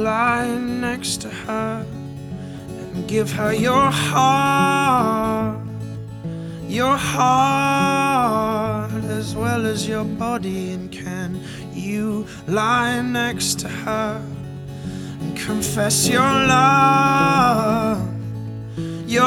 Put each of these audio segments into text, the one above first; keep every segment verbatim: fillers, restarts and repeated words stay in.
lie next to her and give her your heart, your heart as well as your body? And can you lie next to her and confess your love, your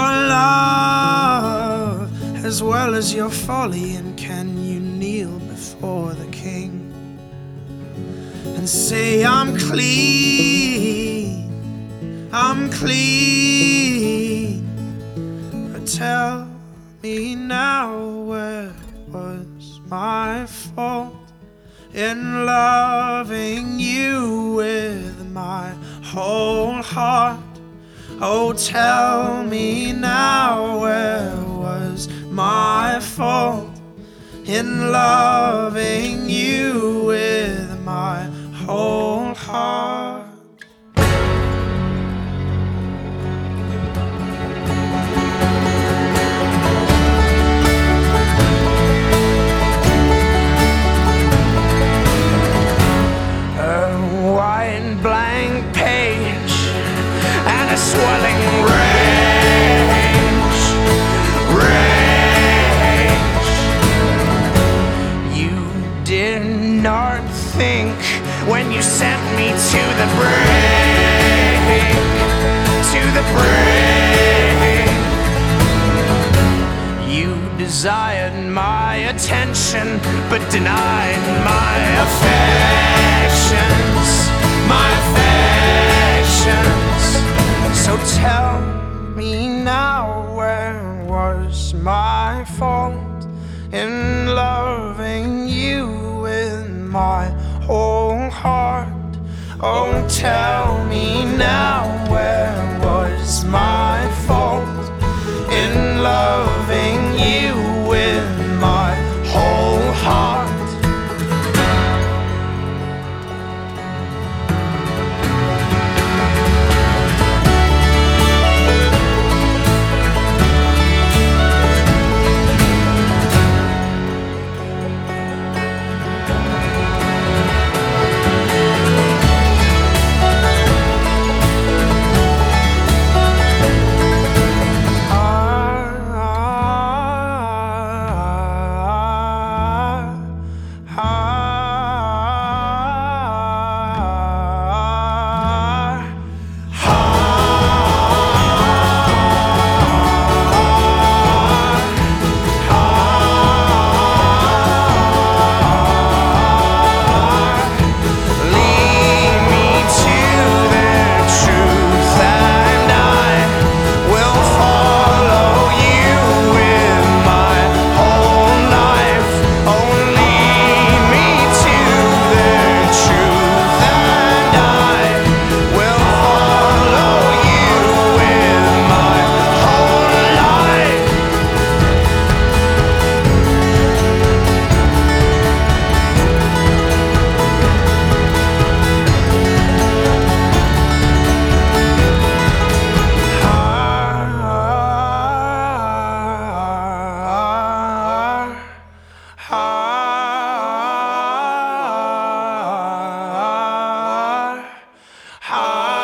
love as well as your folly? And can you kneel before the King and say, I'm clean, I'm clean? But tell me now, where was my fault in loving you with my whole heart? Oh, tell me now, where was my fault in loving you with my whole heart? Blank page and a swelling rage, rage. You did not think when you sent me to the brink, to the brink. You desired my attention but denied my affections, my affections. So tell me now, where was my fault in loving you with my whole heart? Oh, tell me now, where was my fault in loving you with my whole heart? Ah